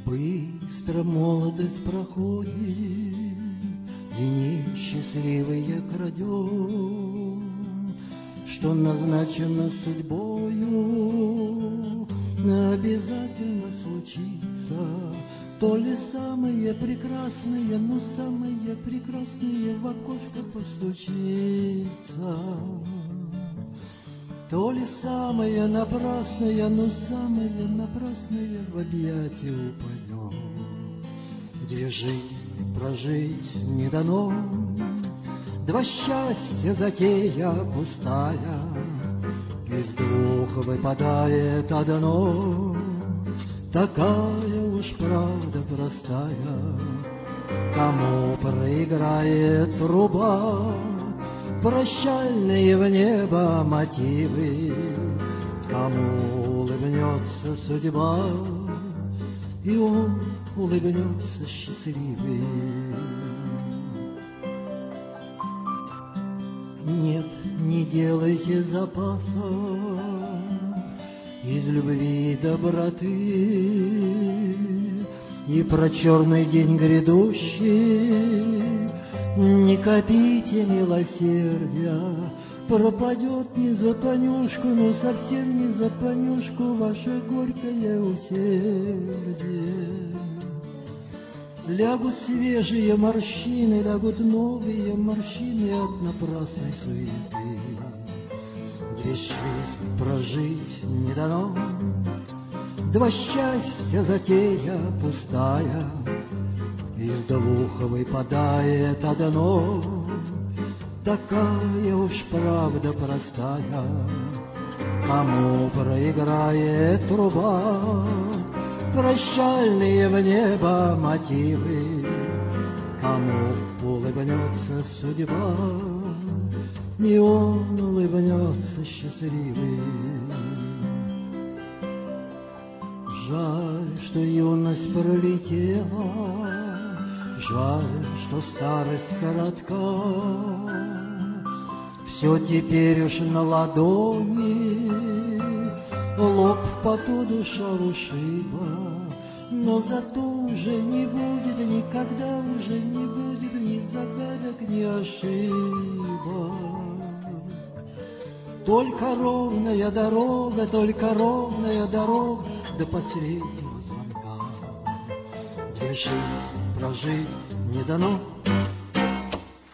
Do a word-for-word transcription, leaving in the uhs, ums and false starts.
Быстро молодость проходит, дни счастливые крадем, что назначено судьбою, обязательно случится. То ли самые прекрасные, но самые прекрасные в окошко постучится. То ли самое напрасное, но самое напрасное в объятия упадем. Две жизни прожить не дано, два счастья затея пустая, из двух выпадает одно, такая уж правда простая. Кому проиграет труба, прощальные в небо мотивы, кому улыбнется судьба, и он улыбнется счастливый. Нет, не делайте запаса из любви и доброты, и про черный день грядущий не копите милосердия. Пропадет не за понюшку, но совсем не за понюшку ваше горькое усердие. Лягут свежие морщины, лягут новые морщины от напрасной суеты. Две жизни прожить не дано, два счастья затея пустая, из двух выпадает одно, такая уж правда простая. Кому проиграет труба, прощальные в небо мотивы, кому улыбнется судьба, и он улыбнется счастливый. Жаль, что юность пролетела, жаль, что старость коротка. Все теперь уж на ладони, лоб в поту, душа ушиба, но зато уже не будет, никогда уже не будет ни загадок, ни ошибок. Только ровная дорога, только ровная дорога до последнего звонка. Две жизни прожить не дано,